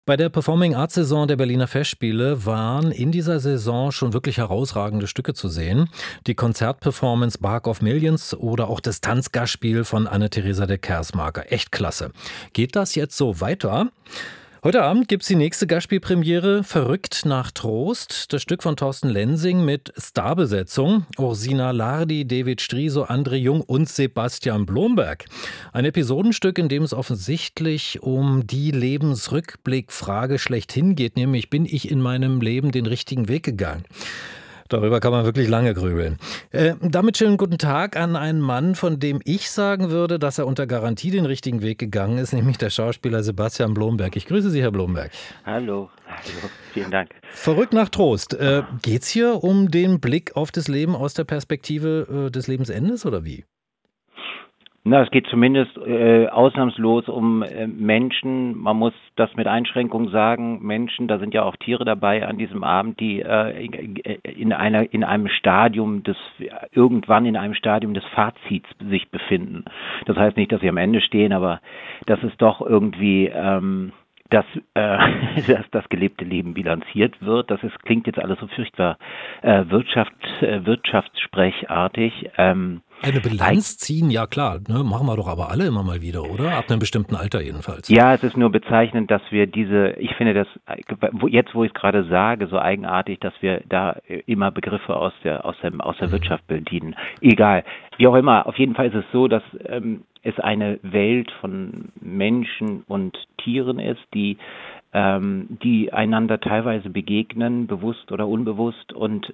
Bei der Performing Arts Saison der Berliner Festspiele waren in dieser Saison schon wirklich herausragende Stücke zu sehen. Die Konzertperformance Bark of Millions oder auch das Tanzgastspiel von Anne-Theresa de Kersmaker. Echt klasse. Geht das jetzt so weiter? Heute Abend gibt's die nächste Gastspielpremiere, Verrückt nach Trost. Das Stück von Thorsten Lensing mit Starbesetzung. Ursina Lardi, David Striso, André Jung und Sebastian Blomberg. Ein Episodenstück, in dem es offensichtlich um die Lebensrückblickfrage schlechthin geht, nämlich bin ich in meinem Leben den richtigen Weg gegangen? Darüber kann man wirklich lange grübeln. Damit schönen guten Tag an einen Mann, von dem ich sagen würde, dass er unter Garantie den richtigen Weg gegangen ist, nämlich der Schauspieler Sebastian Blomberg. Ich grüße Sie, Herr Blomberg. Hallo, vielen Dank. Verrückt nach Trost. Geht's hier um den Blick auf das Leben aus der Perspektive des Lebensendes oder wie? Na, es geht zumindest ausnahmslos um Menschen. Man muss das mit Einschränkung sagen. Menschen, da sind ja auch Tiere dabei an diesem Abend, die in einem Stadium irgendwann in einem Stadium des Fazits sich befinden. Das heißt nicht, dass sie am Ende stehen, aber das ist doch irgendwie dass das gelebte Leben bilanziert wird. Klingt jetzt alles so furchtbar wirtschaftssprechartig. Eine Bilanz ziehen, ja klar, ne, machen wir doch aber alle immer mal wieder, oder? Ab einem bestimmten Alter jedenfalls. Ja, es ist nur bezeichnend, dass wir ich finde das, jetzt wo ich es gerade sage, so eigenartig, dass wir da immer Begriffe aus der Wirtschaft bedienen. Egal, wie auch immer, auf jeden Fall ist es so, dass es eine Welt von Menschen und Tieren ist, die einander teilweise begegnen, bewusst oder unbewusst und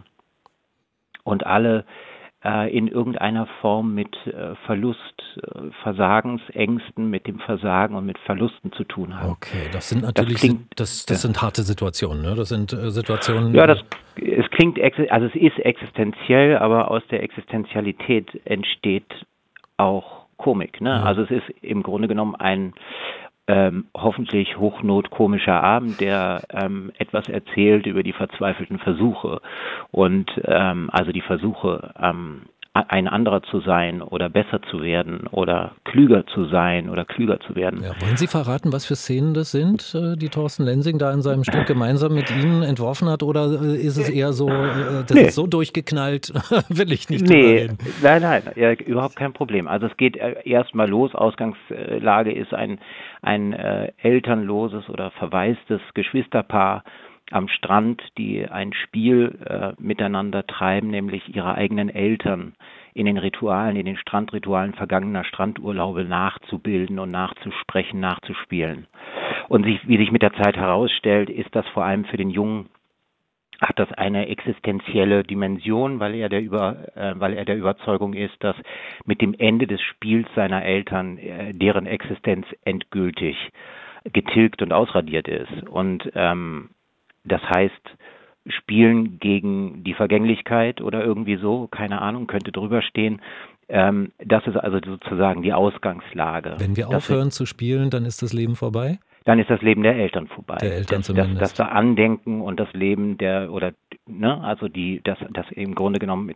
alle in irgendeiner Form mit Verlust, Versagensängsten, mit dem Versagen und mit Verlusten zu tun haben. Okay, das sind natürlich, das sind harte Situationen, ne? Das sind Situationen. Ja, es klingt, also es ist existenziell, aber aus der Existenzialität entsteht auch Komik, ne? Ja. Also es ist im Grunde genommen ein hoffentlich hochnotkomischer Abend, der etwas erzählt über die verzweifelten Versuche und also die Versuche, ein anderer zu sein oder besser zu werden oder klüger zu sein oder klüger zu werden. Ja, wollen Sie verraten, was für Szenen das sind, die Thorsten Lensing da in seinem Stück gemeinsam mit Ihnen entworfen hat? Oder ist es eher so, das ist so durchgeknallt, will ich nicht drüber reden? Nein, ja, überhaupt kein Problem. Also es geht erstmal los. Ausgangslage ist ein elternloses oder verwaistes Geschwisterpaar am Strand, die ein Spiel miteinander treiben, nämlich ihre eigenen Eltern in den Strandritualen vergangener Strandurlaube nachzubilden und nachzusprechen, nachzuspielen. Und wie sich mit der Zeit herausstellt, ist das vor allem für den Jungen, hat das eine existenzielle Dimension, weil er der Überzeugung ist, dass mit dem Ende des Spiels seiner Eltern deren Existenz endgültig getilgt und ausradiert ist. Und das heißt, Spielen gegen die Vergänglichkeit oder irgendwie so, keine Ahnung, könnte drüber stehen. Das ist also sozusagen die Ausgangslage. Wenn wir aufhören zu spielen, dann ist das Leben vorbei? Dann ist das Leben der Eltern vorbei. Der Eltern zumindest. Das Andenken und das Leben also das im Grunde genommen,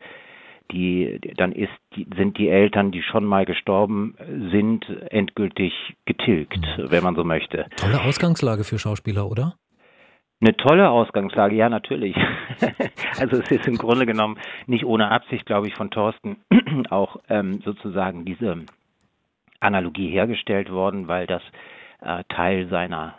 sind die Eltern, die schon mal gestorben sind, endgültig getilgt, wenn man so möchte. Tolle Ausgangslage für Schauspieler, oder? Eine tolle Ausgangslage, ja, natürlich. Also es ist im Grunde genommen nicht ohne Absicht, glaube ich, von Thorsten auch sozusagen diese Analogie hergestellt worden, weil das Teil seiner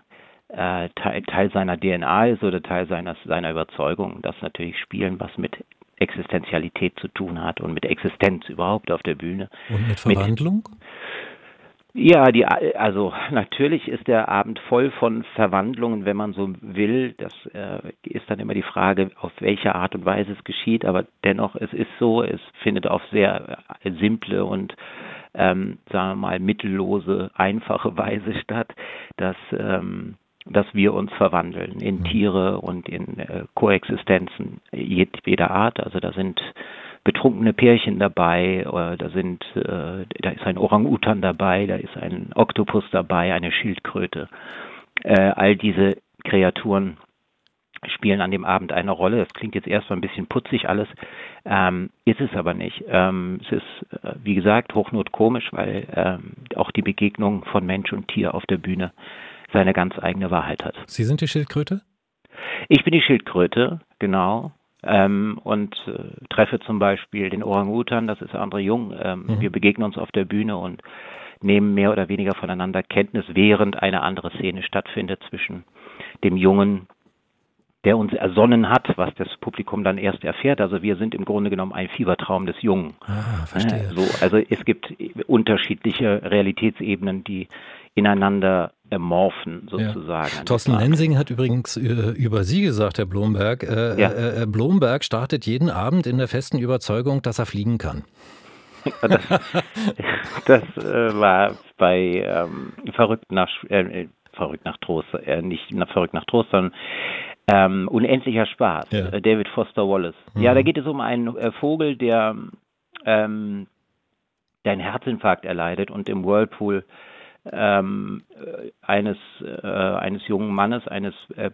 DNA ist oder Teil seiner Überzeugung, dass natürlich Spielen was mit Existenzialität zu tun hat und mit Existenz überhaupt auf der Bühne. Und mit Verwandlung? Ja, also natürlich ist der Abend voll von Verwandlungen, wenn man so will. Das ist dann immer die Frage, auf welche Art und Weise es geschieht. Aber dennoch, es ist so, es findet auf sehr simple und sagen wir mal mittellose, einfache Weise statt, dass wir uns verwandeln in Tiere und in Koexistenzen jedweder Art. Also da sind betrunkene Pärchen dabei, da ist ein Orang-Utan dabei, da ist ein Oktopus dabei, eine Schildkröte. All diese Kreaturen spielen an dem Abend eine Rolle. Das klingt jetzt erstmal ein bisschen putzig alles, ist es aber nicht. Es ist, wie gesagt, hochnotkomisch, weil auch die Begegnung von Mensch und Tier auf der Bühne seine ganz eigene Wahrheit hat. Sie sind die Schildkröte? Ich bin die Schildkröte, genau. Und treffe zum Beispiel den Orang-Utan, das ist André Jung. Wir begegnen uns auf der Bühne und nehmen mehr oder weniger voneinander Kenntnis, während eine andere Szene stattfindet zwischen dem Jungen, der uns ersonnen hat, was das Publikum dann erst erfährt. Also wir sind im Grunde genommen ein Fiebertraum des Jungen. Verstehe. Also es gibt unterschiedliche Realitätsebenen, die ineinander morphen sozusagen. Ja. Thorsten Lensing hat übrigens über Sie gesagt, Herr Blomberg, Blomberg startet jeden Abend in der festen Überzeugung, dass er fliegen kann. Das war bei Verrückt nach Trost, nicht Verrückt nach Trost, sondern Unendlicher Spaß, David Foster Wallace. Ja, da geht es um einen Vogel, der einen Herzinfarkt erleidet und im Whirlpool eines jungen Mannes, eines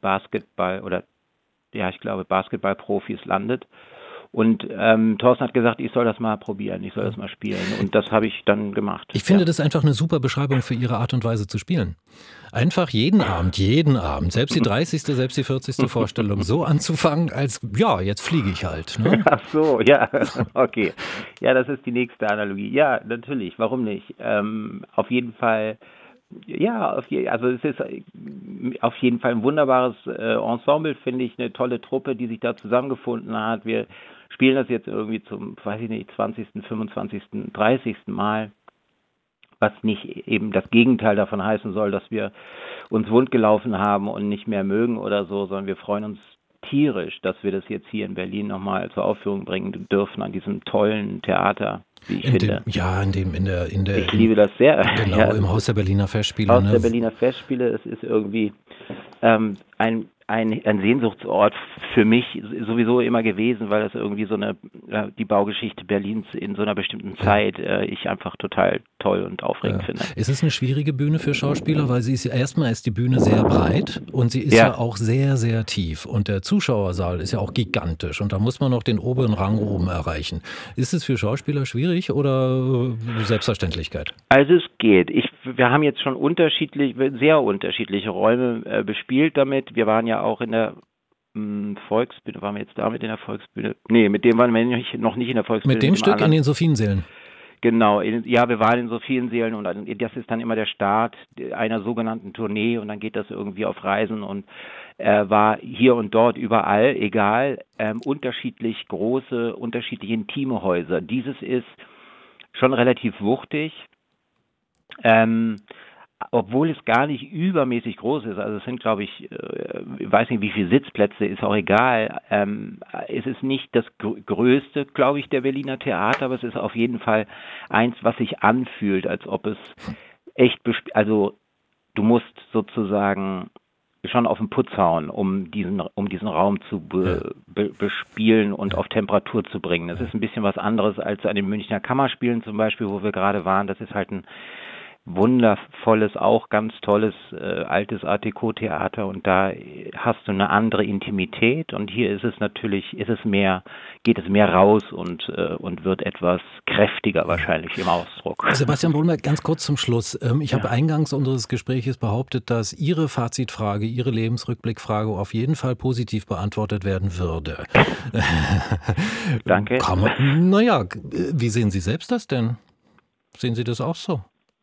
Basketballprofis landet. Und Thorsten hat gesagt, ich soll das mal probieren, ich soll das mal spielen. Und das habe ich dann gemacht. Ich finde das einfach eine super Beschreibung für Ihre Art und Weise zu spielen. Einfach jeden Abend, selbst die 30., selbst die 40. Vorstellung so anzufangen, als, jetzt fliege ich halt. Ne? Ach so, ja, okay. Ja, das ist die nächste Analogie. Ja, natürlich, warum nicht? Auf jeden Fall, also es ist auf jeden Fall ein wunderbares Ensemble, finde ich, eine tolle Truppe, die sich da zusammengefunden hat. Wir spielen das jetzt irgendwie zum, 20., 25., 30. Mal, was nicht eben das Gegenteil davon heißen soll, dass wir uns wundgelaufen haben und nicht mehr mögen oder so, sondern wir freuen uns tierisch, dass wir das jetzt hier in Berlin nochmal zur Aufführung bringen dürfen an diesem tollen Theater, wie ich finde. Ich liebe das sehr. Genau, im Haus der Berliner Festspiele. Haus der Berliner Festspiele, es ist irgendwie ein Sehnsuchtsort für mich sowieso immer gewesen, weil das irgendwie so die Baugeschichte Berlins in so einer bestimmten Zeit ich einfach total toll und aufregend finde. Ist es eine schwierige Bühne für Schauspieler, weil erstmal ist die Bühne sehr breit und sie ist ja auch sehr, sehr tief und der Zuschauersaal ist ja auch gigantisch und da muss man noch den oberen Rang oben erreichen. Ist es für Schauspieler schwierig oder Selbstverständlichkeit? Also es geht. Wir haben jetzt schon sehr unterschiedliche Räume bespielt damit. Wir waren ja auch in der Volksbühne. Waren wir jetzt damit in der Volksbühne? Nee, mit dem waren wir noch nicht in der Volksbühne. Mit dem Stück in den Sophiensälen? Genau, wir waren in Sophiensälen und das ist dann immer der Start einer sogenannten Tournee und dann geht das irgendwie auf Reisen und war hier und dort überall, egal, unterschiedlich große, unterschiedlich intime Häuser. Dieses ist schon relativ wuchtig, obwohl es gar nicht übermäßig groß ist. Also es sind, glaube ich, weiß nicht, wie viele Sitzplätze, ist auch egal. Es ist nicht das größte, glaube ich, der Berliner Theater, aber es ist auf jeden Fall eins, was sich anfühlt, als ob es echt, also du musst sozusagen schon auf den Putz hauen, um diesen Raum zu bespielen und auf Temperatur zu bringen. Das ist ein bisschen was anderes als an den Münchner Kammerspielen zum Beispiel, wo wir gerade waren. Das ist halt ein wundervolles, auch ganz tolles altes Art Deco-Theater und da hast du eine andere Intimität und hier ist es natürlich, geht es mehr raus und wird etwas kräftiger wahrscheinlich im Ausdruck. Sebastian Blomberg, ganz kurz zum Schluss. Ich habe eingangs unseres Gespräches behauptet, dass Ihre Fazitfrage, Ihre Lebensrückblickfrage auf jeden Fall positiv beantwortet werden würde. Danke. Wie sehen Sie selbst das denn? Sehen Sie das auch so?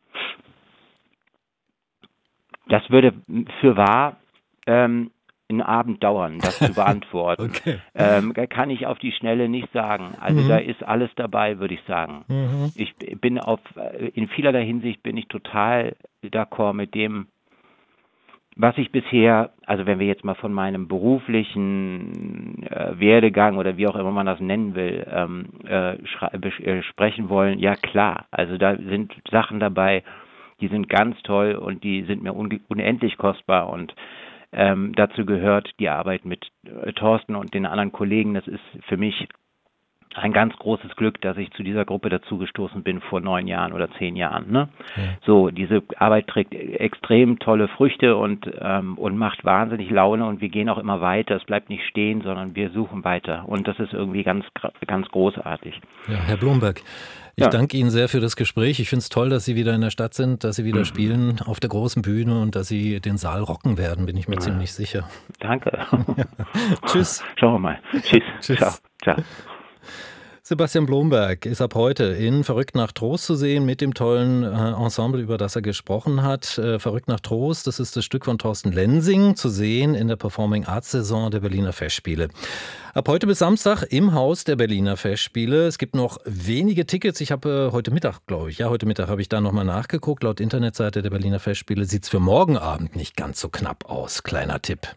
Das würde fürwahr einen Abend dauern, das zu beantworten. Okay. Kann ich auf die Schnelle nicht sagen. Also da ist alles dabei, würde ich sagen. Ich bin in vielerlei Hinsicht bin ich total d'accord mit dem, was ich bisher, also wenn wir jetzt mal von meinem beruflichen Werdegang oder wie auch immer man das nennen will, sprechen wollen, ja klar. Also da sind Sachen dabei, die sind ganz toll und die sind mir unendlich kostbar und dazu gehört die Arbeit mit Thorsten und den anderen Kollegen. Das ist für mich ein ganz großes Glück, dass ich zu dieser Gruppe dazugestoßen bin vor 9 Jahren oder 10 Jahren. Ne? Ja. So, diese Arbeit trägt extrem tolle Früchte und macht wahnsinnig Laune und wir gehen auch immer weiter. Es bleibt nicht stehen, sondern wir suchen weiter und das ist irgendwie ganz, ganz großartig. Ja, Herr Blomberg, ich danke Ihnen sehr für das Gespräch. Ich finde es toll, dass Sie wieder in der Stadt sind, dass Sie wieder spielen auf der großen Bühne und dass Sie den Saal rocken werden, bin ich mir ziemlich sicher. Danke. Tschüss. Schauen wir mal. Tschüss. Tschüss. Ciao. Ciao. Sebastian Blomberg ist ab heute in Verrückt nach Trost zu sehen mit dem tollen Ensemble, über das er gesprochen hat. Verrückt nach Trost, das ist das Stück von Thorsten Lensing, zu sehen in der Performing Arts Saison der Berliner Festspiele. Ab heute bis Samstag im Haus der Berliner Festspiele. Es gibt noch wenige Tickets. Ich habe heute Mittag, glaube ich, heute Mittag habe ich da nochmal nachgeguckt. Laut Internetseite der Berliner Festspiele sieht es für morgen Abend nicht ganz so knapp aus. Kleiner Tipp.